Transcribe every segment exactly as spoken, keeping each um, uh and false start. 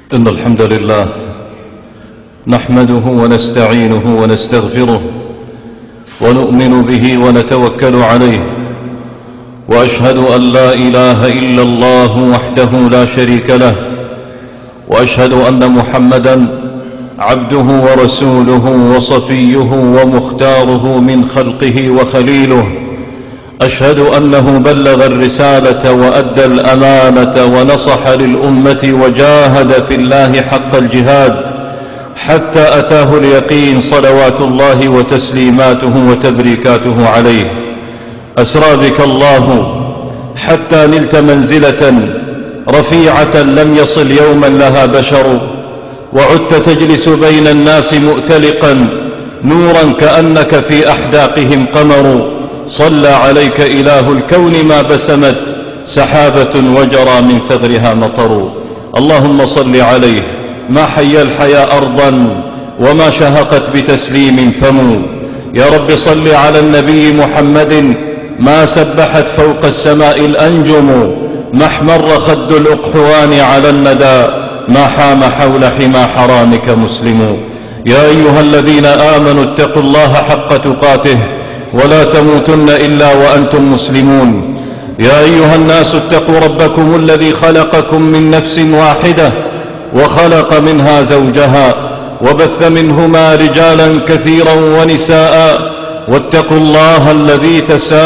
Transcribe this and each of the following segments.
إن الحمد لله نحمده ونستعينه ونستغفره ونؤمن به ونتوكل عليه، وأشهد أن لا إله إلا الله وحده لا شريك له، وأشهد أن محمدا عبده ورسوله وصفيه ومختاره من خلقه وخليله. أشهد أنه بلغ الرسالة وأدى الأمانة ونصح للأمة وجاهد في الله حق الجهاد حتى أتاه اليقين، صلوات الله وتسليماته وتبريكاته عليه. أسرى بك الله حتى نلت منزلة رفيعة لم يصل يوما لها بشر، وعدت تجلس بين الناس مؤتلقا نورا كأنك في أحداقهم قمر. صلى عليك إله الكون ما بسمت سحابة وجرى من ثغرها مطر. اللهم صل عليه ما حيا الحيا أرضا وما شهقت بتسليم فم. يا رب صل على النبي محمد ما سبحت فوق السماء الأنجم، ما احمر خد الأقحوان على الندى، ما حام حول حمى حرامك مسلم. يا أيها الذين آمنوا اتقوا الله حق تقاته ولا تموتن إلا وأنتم مسلمون. يا أيها الناس اتقوا ربكم الذي خلقكم من نفس واحدة وخلق منها زوجها وبث منهما رجالا كثيرا ونساء، واتقوا الله الذي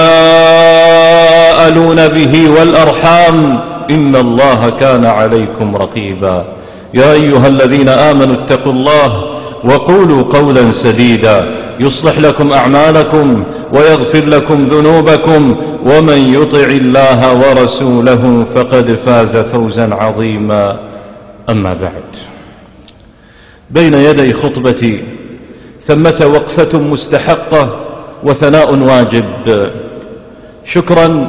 تساءلون به والأرحام إن الله كان عليكم رقيبا. يا أيها الذين آمنوا اتقوا الله وقولوا قولا سديدا يصلح لكم أعمالكم ويغفر لكم ذنوبكم، ومن يطع الله ورسوله فقد فاز فوزا عظيما. أما بعد، بين يدي خطبتي ثمة وقفة مستحقة وثناء واجب. شكرا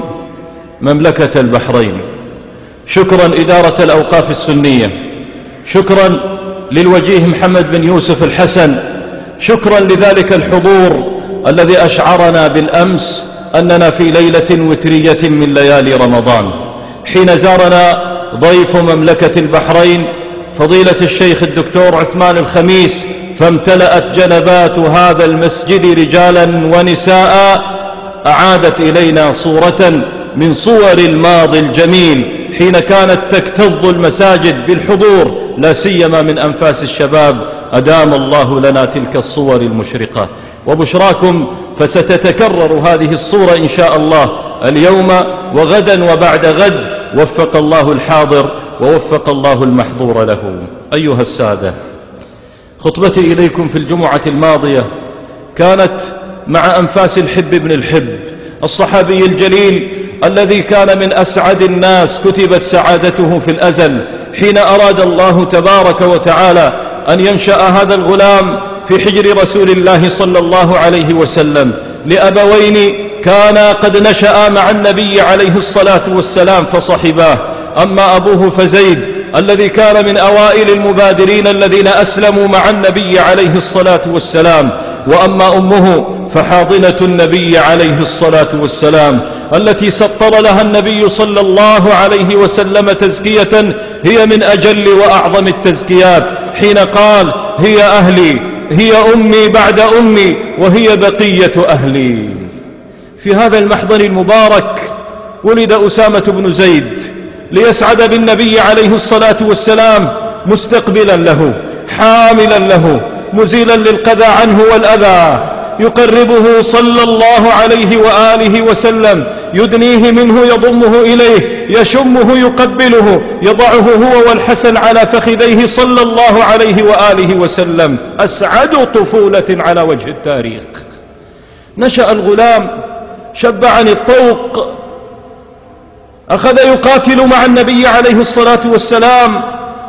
مملكة البحرين، شكرا إدارة الأوقاف السنية، شكرا للوجيه محمد بن يوسف الحسن، شكرا لذلك الحضور الذي أشعرنا بالأمس أننا في ليلة وترية من ليالي رمضان، حين زارنا ضيف مملكة البحرين فضيلة الشيخ الدكتور عثمان الخميس، فامتلأت جنبات هذا المسجد رجالا ونساء، أعادت إلينا صورة من صور الماضي الجميل حين كانت تكتظ المساجد بالحضور، لا سيما من أنفاس الشباب. أدام الله لنا تلك الصور المشرقة، وبشراكم فستتكرر هذه الصورة إن شاء الله اليوم وغدا وبعد غد. وفق الله الحاضر ووفق الله المحظور له. أيها السادة، خطبتي إليكم في الجمعة الماضية كانت مع أنفاس الحب بن الحب، الصحابي الجليل الذي كان من أسعد الناس، كتبت سعادته في الأزل حين أراد الله تبارك وتعالى أن ينشأ هذا الغلام في حجر رسول الله صلى الله عليه وسلم لأبوين كانا قد نشأ مع النبي عليه الصلاة والسلام فصحباه. أما أبوه فزيد الذي كان من أوائل المبادرين الذين أسلموا مع النبي عليه الصلاة والسلام، وأما أمه فحاضنة النبي عليه الصلاة والسلام التي سطر لها النبي صلى الله عليه وسلم تزكية هي من أجل وأعظم التزكيات، حين قال: هي أهلي، هي أمي بعد أمي، وهي بقية أهلي. في هذا المحضر المبارك ولد أسامة بن زيد ليسعد بالنبي عليه الصلاة والسلام، مستقبلا له، حاملا له، مزيلا للقذى عنه والأذى، يقربه صلى الله عليه وآله وسلم، يدنيه منه، يضمه إليه، يشمه، يقبله، يضعه هو والحسن على فخذيه صلى الله عليه وآله وسلم. أسعد طفولة على وجه التاريخ. نشأ الغلام، شب عن الطوق، أخذ يقاتل مع النبي عليه الصلاة والسلام،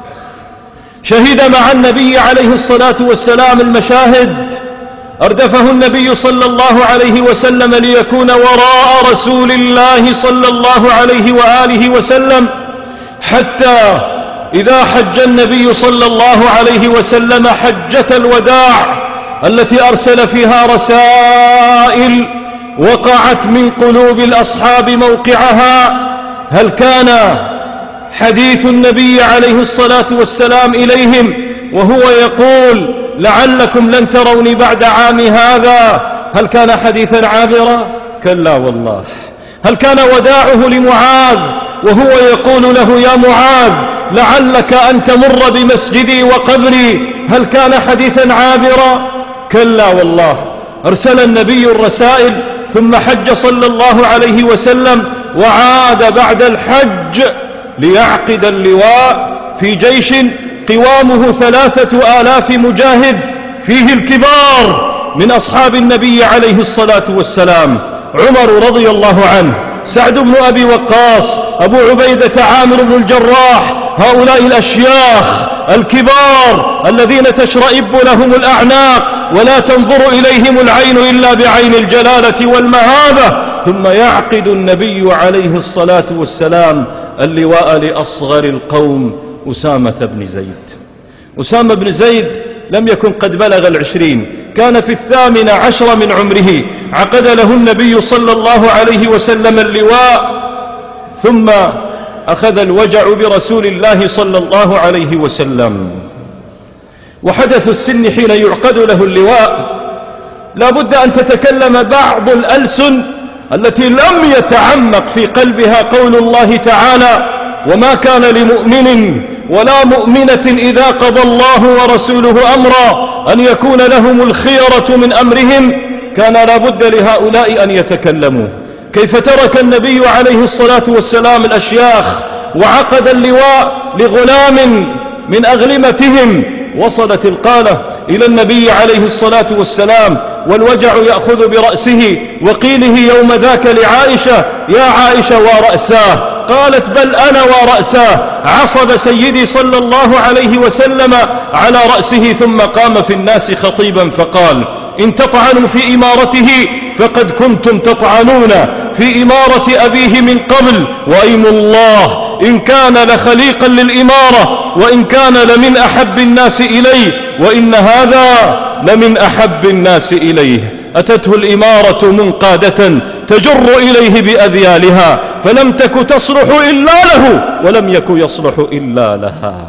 شهد مع النبي عليه الصلاة والسلام المشاهد، أردفه النبي صلى الله عليه وسلم ليكون وراء رسول الله صلى الله عليه وآله وسلم، حتى إذا حج النبي صلى الله عليه وسلم حجة الوداع التي أرسل فيها رسائل وقعت من قلوب الأصحاب موقعها، هل كان حديث النبي عليه الصلاة والسلام إليهم وهو يقول لعلكم لن تروني بعد عام هذا. هل كان حديثا عابرا؟ كلا والله. هل كان وداعه لمعاذ وهو يقول له يا معاذ لعلك أن تمر بمسجدي وقبري؟ هل كان حديثا عابرا؟ كلا والله. أرسل النبي الرسائل ثم حج صلى الله عليه وسلم وعاد بعد الحج ليعقد اللواء في جيش قوامه ثلاثة آلاف مجاهد، فيه الكبار من أصحاب النبي عليه الصلاة والسلام: عمر رضي الله عنه، سعد بن أبي وقاص، أبو عبيدة عامر بن الجراح. هؤلاء الأشياخ الكبار الذين تشرئب لهم الأعناق ولا تنظر إليهم العين إلا بعين الجلالة والمهابة. ثم يعقد النبي عليه الصلاة والسلام اللواء لأصغر القوم أسامة بن زيد. أسامة بن زيد لم يكن قد بلغ العشرين، كان في الثامن عشر من عمره عقد له النبي صلى الله عليه وسلم اللواء، ثم أخذ الوجع برسول الله صلى الله عليه وسلم. وحدث السن حين يعقد له اللواء لا بد أن تتكلم بعض الألسن التي لم يتعمق في قلبها قول الله تعالى: وما كان لمؤمن ولا مؤمنة إذا قضى الله ورسوله أمرا أن يكون لهم الخيرة من أمرهم. كان لا بد لهؤلاء أن يتكلموا. كيف ترك النبي عليه الصلاة والسلام الأشياخ وعقد اللواء لغلام من أغلمتهم؟ وصلت القالة إلى النبي عليه الصلاة والسلام والوجع يأخذ برأسه، وقيله يوم ذاك لعائشة: يا عائشة ورأساه. قالت: بل أنا ورأساه. عصب سيدي صلى الله عليه وسلم على رأسه ثم قام في الناس خطيبا فقال: إن تطعنوا في إمارته فقد كنتم تطعنون في إمارة أبيه من قبل، وأيم الله إن كان لخليقا للإمارة وإن كان لمن أحب الناس إليه، وإن هذا لمن أحب الناس إليه. أتته الإمارة منقادة تجر إليه بأذيالها، فلم تك تصلح إلا له ولم يك يصلح إلا لها.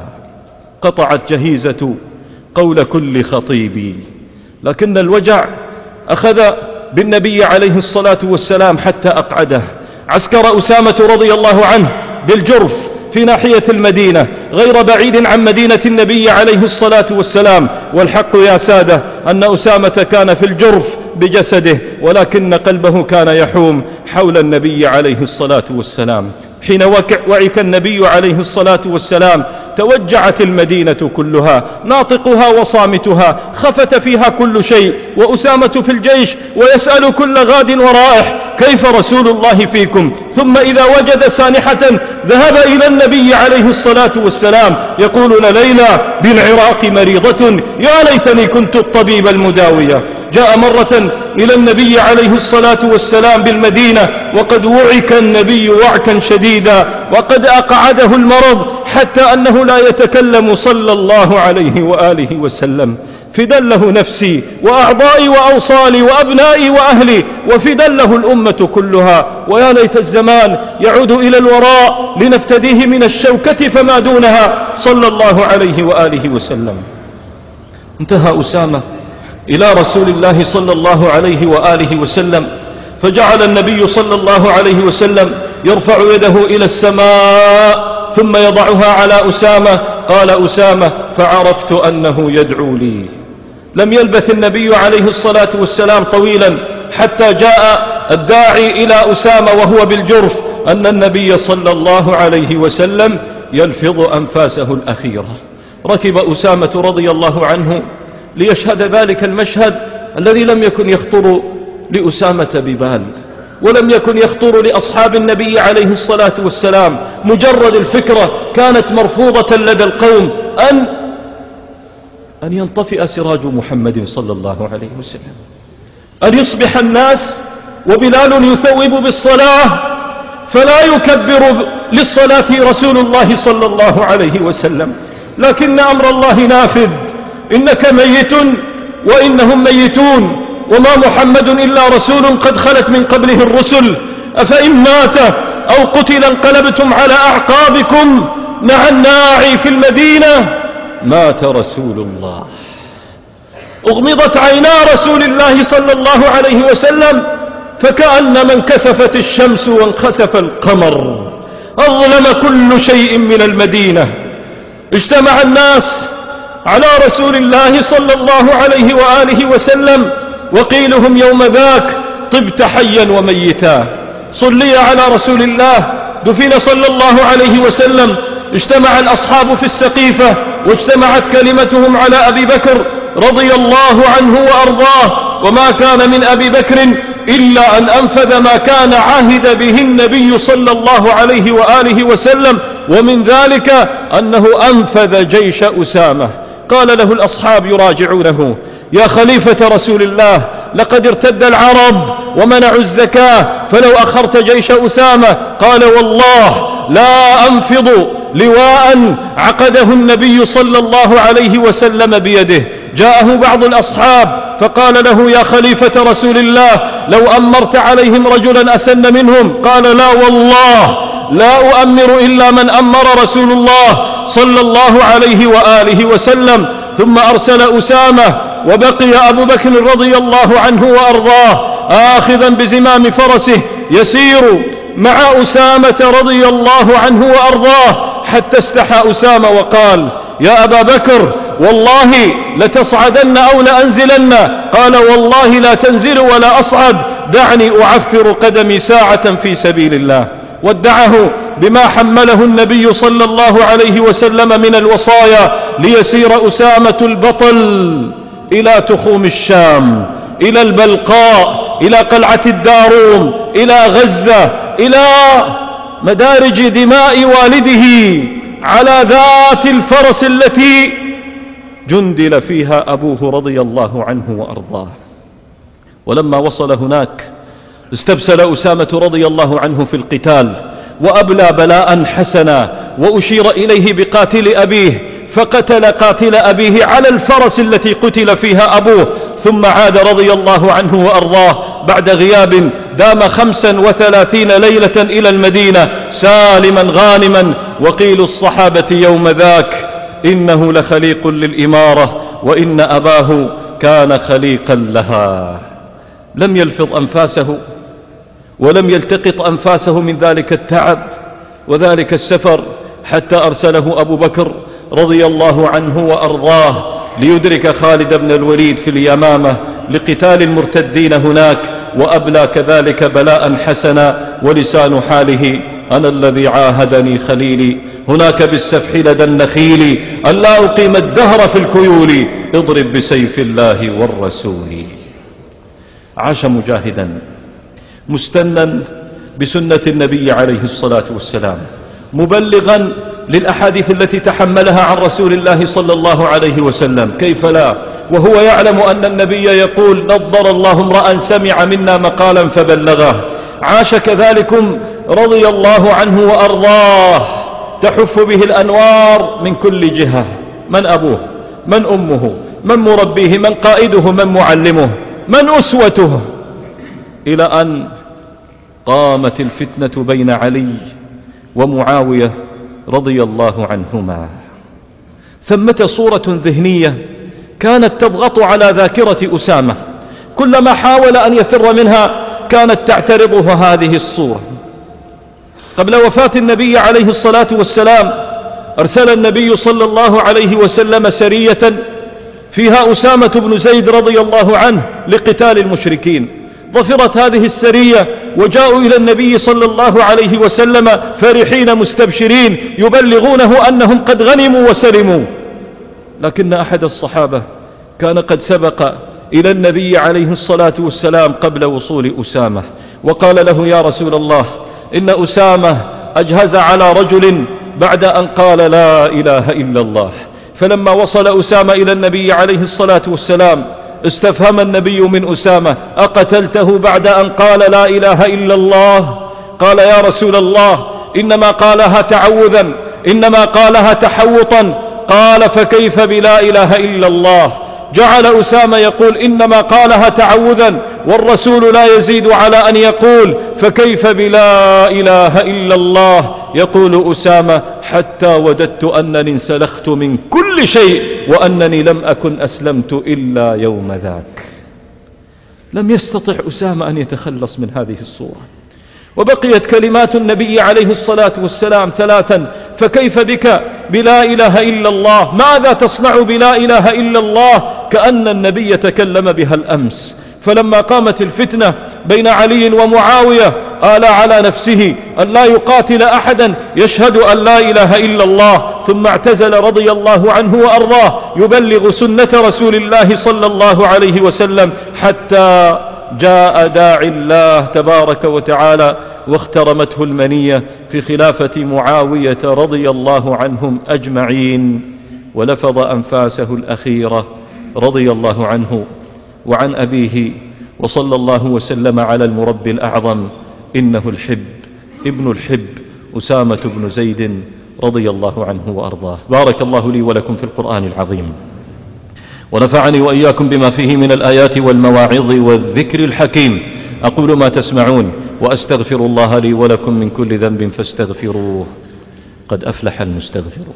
قطعت جهيزة قول كل خطيب، لكن الوجع أخذ بالنبي عليه الصلاة والسلام حتى أقعده. عسكر أسامة رضي الله عنه بالجرف في ناحية المدينة غير بعيد عن مدينة النبي عليه الصلاة والسلام. والحق يا سادة أن أسامة كان في الجرف بجسده، ولكن قلبه كان يحوم حول النبي عليه الصلاة والسلام. حين وعك النبي عليه الصلاة والسلام توجعت المدينة كلها، ناطقها وصامتها، خفت فيها كل شيء، وأسامة في الجيش ويسأل كل غاد ورائح: كيف رسول الله فيكم؟ ثم إذا وجد سانحة ذهب إلى النبي عليه الصلاة والسلام يقول: لليلى بالعراق مريضة، يا ليتني كنت الطبيب المداوية. جاء مرة إلى النبي عليه الصلاة والسلام بالمدينة وقد وعك النبي وعكا شديدا، وقد أقعده المرض حتى أنه لا يتكلم صلى الله عليه وآله وسلم. فدا له نفسي وأعضائي وأوصالي وأبنائي وأهلي، وفدا له الأمة كلها. ويا ليت الزمان يعود إلى الوراء لنفتديه من الشوكة فما دونها صلى الله عليه وآله وسلم. انتهى أسامة إلى رسول الله صلى الله عليه وآله وسلم، فجعل النبي صلى الله عليه وسلم يرفع يده إلى السماء ثم يضعها على أسامة. قال أسامة: فعرفت أنه يدعو لي. لم يلبث النبي عليه الصلاة والسلام طويلا حتى جاء الداعي إلى أسامة وهو بالجرف أن النبي صلى الله عليه وسلم يلفظ أنفاسه الأخيرة. ركب أسامة رضي الله عنه ليشهد ذلك المشهد الذي لم يكن يخطر لأسامة ببال، ولم يكن يخطر لأصحاب النبي عليه الصلاة والسلام. مجرد الفكرة كانت مرفوضة لدى القوم أن أن ينطفئ سراج محمد صلى الله عليه وسلم، أن يصبح الناس وبلال يثوب بالصلاة فلا يكبر للصلاة رسول الله صلى الله عليه وسلم. لكن أمر الله نافذ: إنك ميت وإنهم ميتون، وما محمد إلا رسول قد خلت من قبله الرسل، أفإن مات أو قتل انقلبتم على أعقابكم مع الناعي في المدينة. مات رسول الله، أغمضت عينا رسول الله صلى الله عليه وسلم فكأنما انكسفت الشمس وانخسف القمر، أظلم كل شيء من المدينة. اجتمع الناس على رسول الله صلى الله عليه وآله وسلم وقيلهم يوم ذاك طبت حيا وميتا. صلي على رسول الله، دفن صلى الله عليه وسلم. اجتمع الأصحاب في السقيفة واجتمعت كلمتهم على أبي بكر رضي الله عنه وأرضاه، وما كان من أبي بكر إلا أن أنفذ ما كان عهد به النبي صلى الله عليه وآله وسلم، ومن ذلك أنه أنفذ جيش أسامة. قال له الأصحاب يراجعونه: يا خليفة رسول الله، لقد ارتد العرب ومنعوا الزكاة، فلو أخرت جيش أسامة. قال: والله لا أنفض لواء عقده النبي صلى الله عليه وسلم بيده. جاءه بعض الأصحاب فقال له: يا خليفة رسول الله، لو أمرت عليهم رجلا أسن منهم. قال: لا والله لا أؤمر إلا من أمر رسول الله صلى الله عليه وآله وسلم. ثم أرسل أسامة، وبقي أبو بكر رضي الله عنه وأرضاه آخذا بزمام فرسه يسير مع أسامة رضي الله عنه وأرضاه، حتى استحى أسامة وقال: يا أبا بكر، والله لتصعدن أو لأنزلن. قال: والله لا تنزل ولا أصعد، دعني أعفر قدمي ساعة في سبيل الله. ودعه بما حمله النبي صلى الله عليه وسلم من الوصايا، ليسير أسامة البطل إلى تخوم الشام، إلى البلقاء، إلى قلعة الداروم، إلى غزة، إلى مدارج دماء والده على ذات الفرس التي جندل فيها أبوه رضي الله عنه وأرضاه. ولما وصل هناك استبسل أسامة رضي الله عنه في القتال، وأبلى بلاء حسنا، وأشير إليه بقاتل أبيه، فقتل قاتل أبيه على الفرس التي قتل فيها أبوه. ثم عاد رضي الله عنه وأرضاه بعد غياب دام خمسا وثلاثين ليلة إلى المدينة سالما غانما. وقيل الصحابة يوم ذاك: إنه لخليق للإمارة، وإن أباه كان خليقا لها. لم يلفظ أنفاسه ولم يلتقط أنفاسه من ذلك التعب وذلك السفر، حتى أرسله أبو بكر رضي الله عنه وأرضاه ليدرك خالد بن الوليد في اليمامة لقتال المرتدين هناك، وأبلى كذلك بلاء حسنا. ولسان حاله: أنا الذي عاهدني خليلي هناك بالسفح لدى النخيل، أن لا أقيم الدهر في الكيول، اضرب بسيف الله والرسول. عاش مجاهدا مستنا بسنة النبي عليه الصلاة والسلام، مبلغا للأحاديث التي تحملها عن رسول الله صلى الله عليه وسلم. كيف لا وهو يعلم أن النبي يقول: نضر الله امرأ سمع منا مقالا فبلغه. عاش كذلكم رضي الله عنه وأرضاه تحف به الأنوار من كل جهة. من أبوه؟ من أمه؟ من مربيه؟ من قائده؟ من معلمه؟ من أسوته؟ إلى أن قامت الفتنة بين علي ومعاوية رضي الله عنهما. ثمة صورة ذهنية كانت تضغط على ذاكرة أسامة، كلما حاول أن يفر منها كانت تعترضه هذه الصورة. قبل وفاة النبي عليه الصلاة والسلام أرسل النبي صلى الله عليه وسلم سرية فيها أسامة بن زيد رضي الله عنه لقتال المشركين. ظفرت هذه السرية وجاءوا إلى النبي صلى الله عليه وسلم فرحين مستبشرين يبلغونه أنهم قد غنموا وسلموا. لكن أحد الصحابة كان قد سبق إلى النبي عليه الصلاة والسلام قبل وصول أسامة، وقال له: يا رسول الله، إن أسامة أجهز على رجل بعد أن قال لا إله إلا الله. فلما وصل أسامة إلى النبي عليه الصلاة والسلام استفهم النبي من أسامة: أقتلته بعد أن قال لا إله إلا الله؟ قال: يا رسول الله، إنما قالها تعوذا، إنما قالها تحوطا. قال: فكيف بلا إله إلا الله؟ جعل أسامة يقول إنما قالها تعوذا والرسول لا يزيد على أن يقول فكيف بلا إله إلا الله. يقول أسامة حتى وددت أنني انسلخت من كل شيء وأنني لم أكن أسلمت إلا يوم ذاك. لم يستطع أسامة أن يتخلص من هذه الصورة. وبقيت كلمات النبي عليه الصلاة والسلام ثلاثا: فكيف بك بلا إله إلا الله؟ ماذا تصنع بلا إله إلا الله؟ كأن النبي تكلم بها الأمس. فلما قامت الفتنة بين علي ومعاوية آل على نفسه أن لا يقاتل أحدا يشهد أن لا إله إلا الله، ثم اعتزل رضي الله عنه وأرضاه يبلغ سنة رسول الله صلى الله عليه وسلم، حتى جاء داعي الله تبارك وتعالى واخترمته المنية في خلافة معاوية رضي الله عنهم أجمعين، ولفظ أنفاسه الأخيرة رضي الله عنه وعن أبيه، وصلى الله وسلم على المربي الأعظم إنه الحب ابن الحب أسامة بن زيد رضي الله عنه وأرضاه. بارك الله لي ولكم في القرآن العظيم، ونفعني وإياكم بما فيه من الآيات والمواعظ والذكر الحكيم. أقول ما تسمعون وأستغفر الله لي ولكم من كل ذنب فاستغفروه، قد أفلح المستغفرون.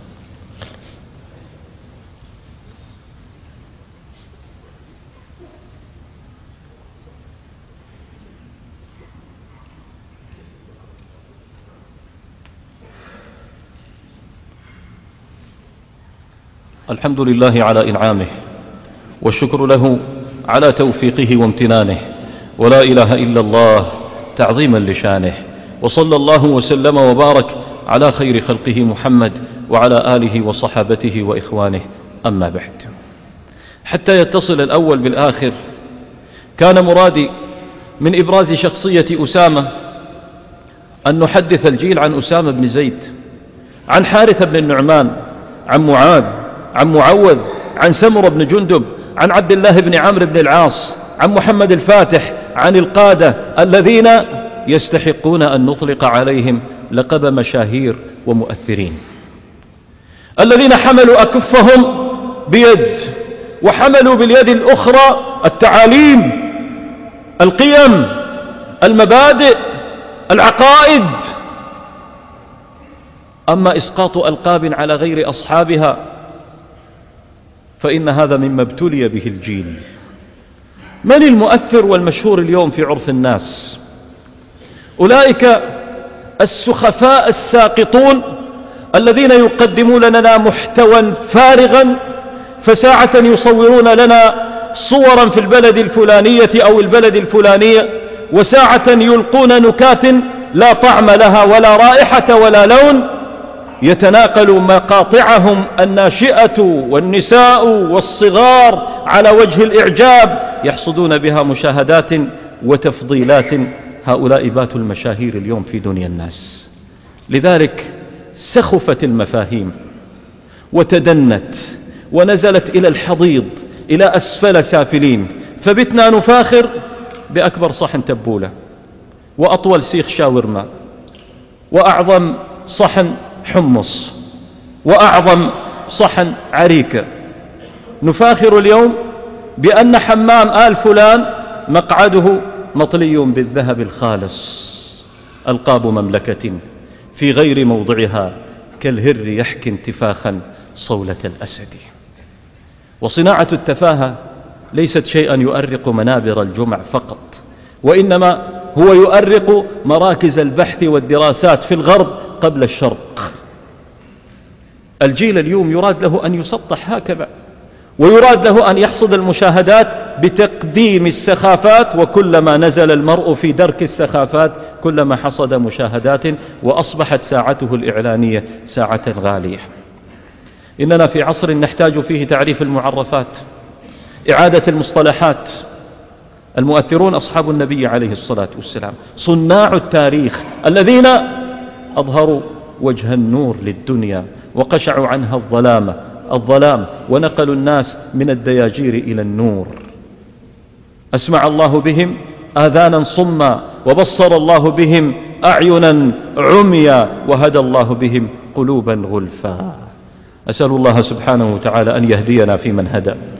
الحمد لله على إنعامه، والشكر له على توفيقه وامتنانه، ولا إله إلا الله تعظيما لشانه، وصلى الله وسلم وبارك على خير خلقه محمد وعلى آله وصحابته وإخوانه. أما بعد، حتى يتصل الأول بالآخر، كان مرادي من إبراز شخصية أسامة أن نحدث الجيل عن أسامة بن زيد، عن حارثة بن النعمان، عن معاذ، عن معوذ، عن سمر بن جندب، عن عبد الله بن عمرو بن العاص، عن محمد الفاتح، عن القادة الذين يستحقون أن نطلق عليهم لقب مشاهير ومؤثرين، الذين حملوا أكفهم بيد وحملوا باليد الأخرى التعاليم، القيم، المبادئ، العقائد. أما إسقاط ألقاب على غير أصحابها فإن هذا مما ابتلي به الجيل. من المؤثر والمشهور اليوم في عرف الناس؟ أولئك السخفاء الساقطون الذين يقدمون لنا محتوى فارغا، فساعة يصورون لنا صورا في البلد الفلانية أو البلد الفلانية، وساعة يلقون نكات لا طعم لها ولا رائحة ولا لون، يتناقل مقاطعهم الناشئة والنساء والصغار على وجه الإعجاب، يحصدون بها مشاهدات وتفضيلات. هؤلاء باتوا المشاهير اليوم في دنيا الناس. لذلك سخفت المفاهيم وتدنت ونزلت إلى الحضيض، إلى أسفل سافلين، فبتنا نفاخر بأكبر صحن تبولة، وأطول سيخ شاورما، وأعظم صحن حمص، وأعظم صحن عريكة. نفاخر اليوم بأن حمام آل فلان مقعده مطلي بالذهب الخالص. ألقاب مملكة في غير موضعها كالهر يحكي انتفاخا صولة الأسد. وصناعة التفاهة ليست شيئا يؤرق منابر الجمع فقط، وإنما هو يؤرق مراكز البحث والدراسات في الغرب قبل الشرق. الجيل اليوم يراد له أن يسطح هكذا، ويراد له أن يحصد المشاهدات بتقديم السخافات، وكلما نزل المرء في درك السخافات كلما حصد مشاهدات، وأصبحت ساعته الإعلانية ساعة غالية. إننا في عصر نحتاج فيه تعريف المعرفات، إعادة المصطلحات. المؤثرون أصحاب النبي عليه الصلاة والسلام، صناع التاريخ الذين أظهروا وجه النور للدنيا وقشعوا عنها الظلام الظلام ونقلوا الناس من الدياجير إلى النور. أسمع الله بهم آذانا صما، وبصر الله بهم أعينا عميا، وهدى الله بهم قلوبا غلفا. أسأل الله سبحانه وتعالى أن يهدينا فيمن هدى،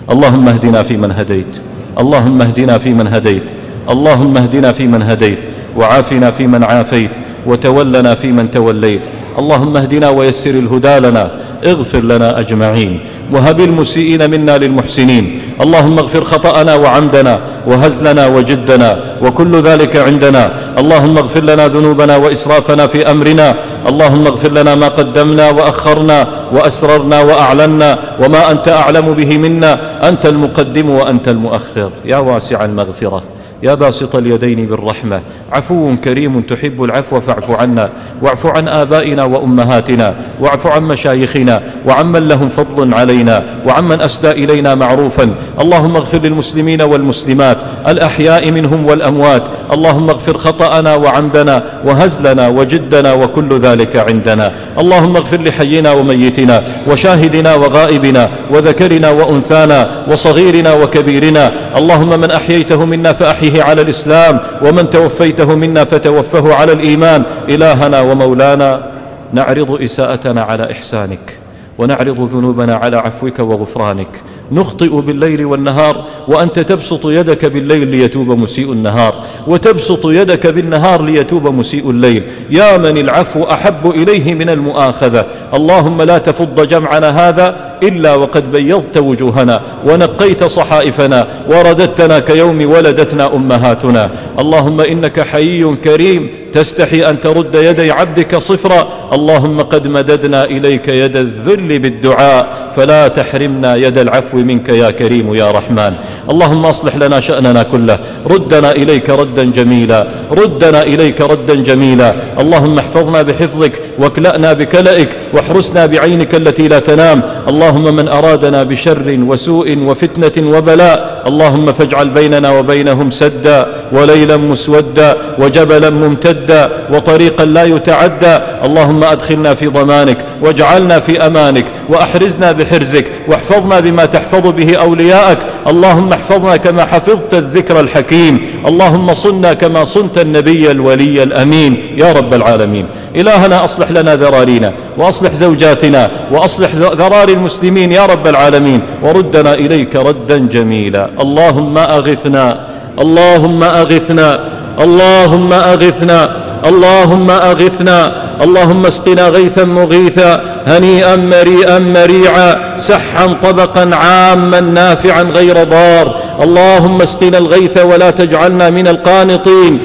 اللهم اهدنا فيمن هديت اللهم اهدنا فيمن هديت اللهم اهدنا فيمن هديت وعافنا فيمن عافيت وتولنا فيمن توليت. اللهم اهدنا ويسر الهدى لنا، اغفر لنا أجمعين، وهب المسيئين منا للمحسنين. اللهم اغفر خطأنا وعمدنا وهزلنا وجدنا وكل ذلك عندنا. اللهم اغفر لنا ذنوبنا وإسرافنا في أمرنا. اللهم اغفر لنا ما قدمنا وأخرنا وأسررنا وأعلنا وما أنت أعلم به منا، أنت المقدم وأنت المؤخر. يا واسع المغفرة، يا باسط اليدين بالرحمة، عفو كريم تحب العفو فاعف عنا، واعف عن آبائنا وأمهاتنا، واعف عن مشايخنا وعمن لهم فضل علينا وعمن أسدى إلينا معروفا. اللهم اغفر للمسلمين والمسلمات الأحياء منهم والأموات. اللهم اغفر خطأنا وعمدنا وهزلنا وجدنا وكل ذلك عندنا. اللهم اغفر لحينا وميتنا وشاهدنا وغائبنا وذكرنا وأنثانا وصغيرنا وكبيرنا. اللهم من أحييته منا فأحيه على الإسلام، ومن توفيته منا فتوفه على الإيمان. إلهنا ومولانا، نعرض إساءتنا على إحسانك، ونعرض ذنوبنا على عفوك وغفرانك. نخطئ بالليل والنهار، وأنت تبسط يدك بالليل ليتوب مسيء النهار، وتبسط يدك بالنهار ليتوب مسيء الليل. يا من العفو أحب إليه من المؤاخذة. اللهم لا تفض جمعنا هذا إلا وقد بيضت وجوهنا ونقيت صحائفنا ورددتنا كيوم ولدتنا أمهاتنا. اللهم إنك حيي كريم تستحي أن ترد يدي عبدك صفرا. اللهم قد مددنا إليك يد الذل بالدعاء، فلا تحرمنا يد العفو منك يا كريم يا رحمن. اللهم أصلح لنا شأننا كله، ردنا إليك ردا جميلا، ردنا إليك ردا جميلا. اللهم احفظنا بحفظك، واكلأنا بكلئك، واحرسنا بعينك التي لا تنام. اللهم من أرادنا بشر وسوء وفتنة وبلاء، اللهم فاجعل بيننا وبينهم سدا وليلا مسودا وجبلا ممتدا وطريقا لا يتعدى. اللهم أدخلنا في ضمانك، واجعلنا في أمانك، وأحرزنا بحرزك، واحفظنا بما تحفظ به أولياءك. اللهم احفظنا كما حفظت الذكر الحكيم. اللهم صنا كما صنت النبي الولي الأمين يا رب العالمين. إلهنا أصلح لنا ذرارينا، وأصلح زوجاتنا، وأصلح ذرار المسلمين يا رب العالمين، وردنا إليك ردا جميلا. اللهم أغثنا اللهم أغثنا اللهم أغثنا اللهم أغثنا اللهم اسقنا غيثا مغيثا هنيئا مريئا مريعا سحا طبقا عاما نافعا غير ضار. اللهم اسقنا الغيث ولا تجعلنا من القانطين.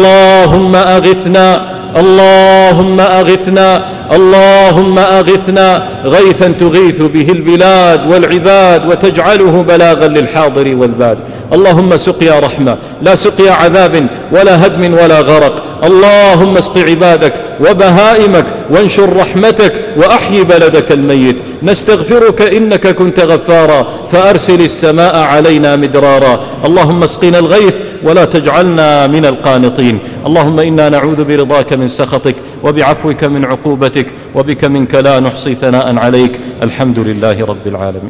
اللهم أغثنا اللهم أغثنا اللهم أغثنا غيثا تغيث به البلاد والعباد وتجعله بلاغا للحاضر والباد. اللهم سقيا رحمة لا سقيا عذاب ولا هدم ولا غرق. اللهم اسق عبادك وبهائمك وانشر رحمتك وأحيي بلدك الميت. نستغفرك إنك كنت غفارا فأرسل السماء علينا مدرارا. اللهم اسقنا الغيث ولا تجعلنا من القانطين. اللهم إنا نعوذ برضاك من سخطك، وبعفوك من عقوبتك، وبك منك لا نحصي ثناء عليك. الحمد لله رب العالمين.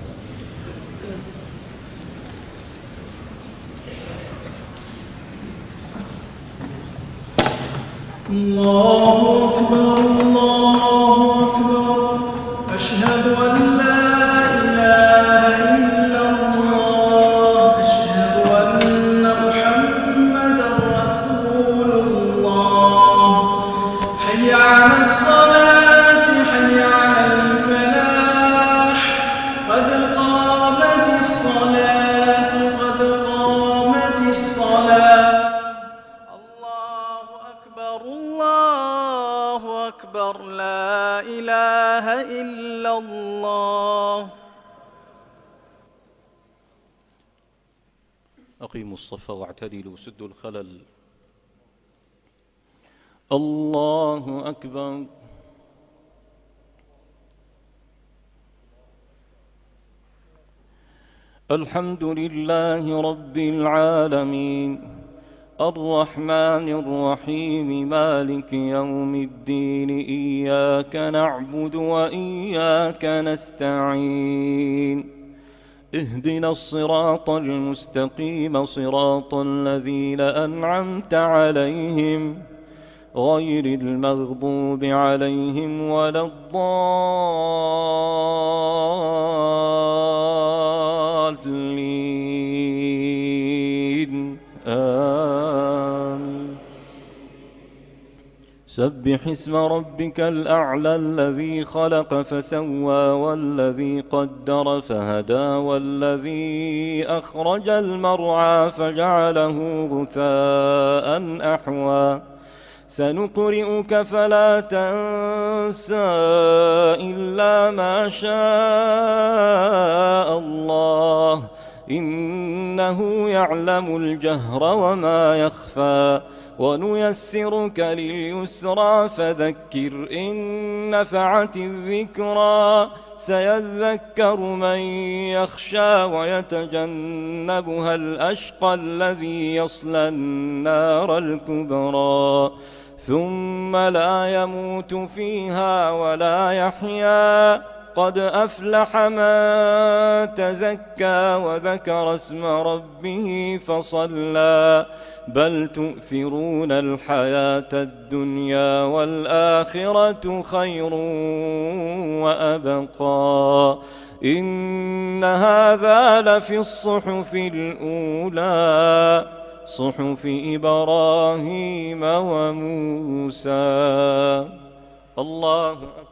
الله أكبر الله أكبر أشهد أن لا إله إلا الله أشهد أن محمدا رسول الله. حي على الصلاة حي على الفلاح قد قامت الصلاة قد قامت الصلاة. الله أكبر الله أكبر لا إله إلا الله. أقيموا الصف واعتدلوا سدوا الخلل. الله أكبر. الحمد لله رب العالمين الرحمن الرحيم مالك يوم الدين. إياك نعبد وإياك نستعين. اهدنا الصراط المستقيم صراط الذين أنعمت عليهم غير المغضوب عليهم ولا الضالين. سبح اسم ربك الأعلى الذي خلق فسوى والذي قدر فهدى والذي أخرج المرعى فجعله غثاء أحوى سنقرئك فلا تنسى إلا ما شاء الله إنه يعلم الجهر وما يخفى ونيسرك لليسرى فذكر إن نفعت الذكرى سيذكر من يخشى ويتجنبها الأشقى الذي يصلى النار الكبرى ثم لا يموت فيها ولا يحيا قد أفلح من تزكى وذكر اسم ربه فصلى بل تؤثرون الحياة الدنيا والآخرة خير وأبقى إن هذا لفي الصحف الأولى صحف إبراهيم وموسى. الله أكبر.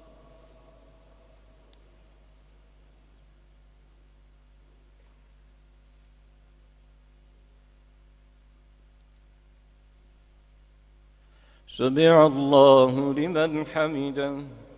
سمع الله لمن حمده.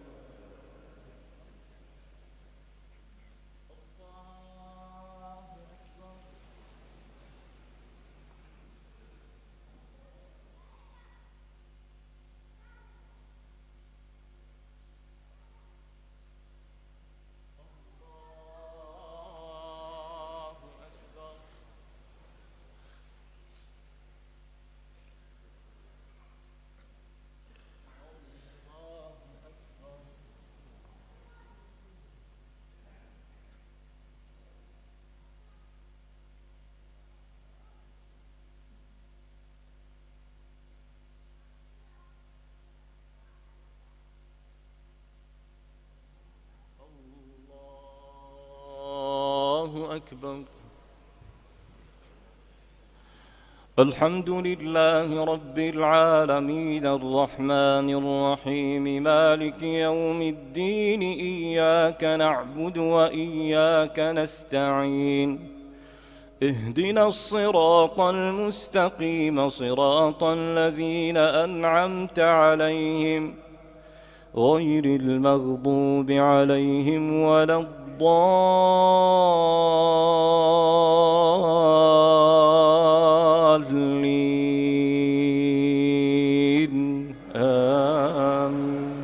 أكبر. الحمد لله رب العالمين الرحمن الرحيم مالك يوم الدين إياك نعبد وإياك نستعين اهدنا الصراط المستقيم صراط الذين أنعمت عليهم غير المغضوب عليهم ولا الضالين آمين.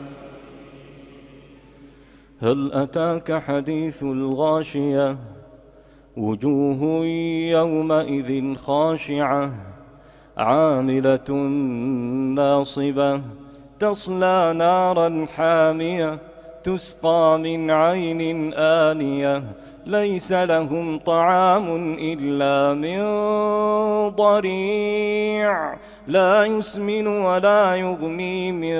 هل أتاك حديث الغاشية وجوه يومئذ خاشعة عاملة ناصبة تصلى نارا حامية تسقى من عين آنية ليس لهم طعام إلا من ضريع لا يسمن ولا يغني من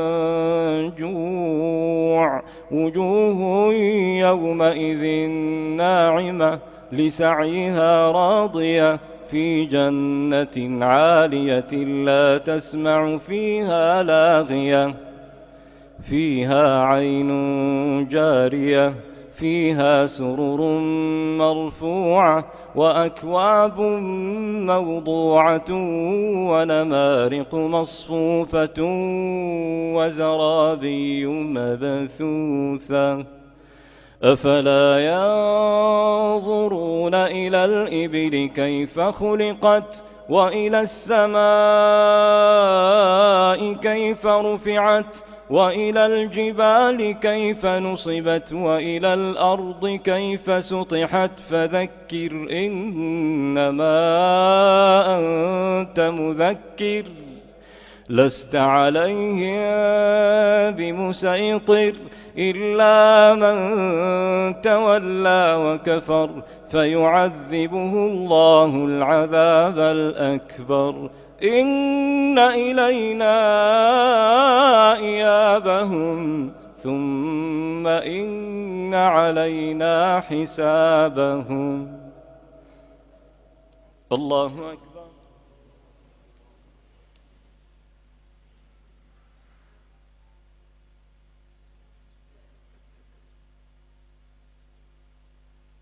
جوع وجوه يومئذ ناعمة لسعيها راضية في جنة عالية لا تسمع فيها لاغية فيها عين جارية فيها سرر مرفوعة وأكواب موضوعة ونمارق مصفوفة وزرابي مبثوثة أفلا ينظرون إلى الإبل كيف خلقت وإلى السماء كيف رفعت وإلى الجبال كيف نصبت وإلى الأرض كيف سطحت فذكر إنما أنت مذكر لست عليهم بمسيطر إلا من تولى وكفر فيعذبه الله العذاب الأكبر إن إلينا إيابهم ثم إن علينا حسابهم. الله أكبر.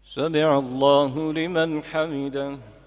سمع الله لمن حمده.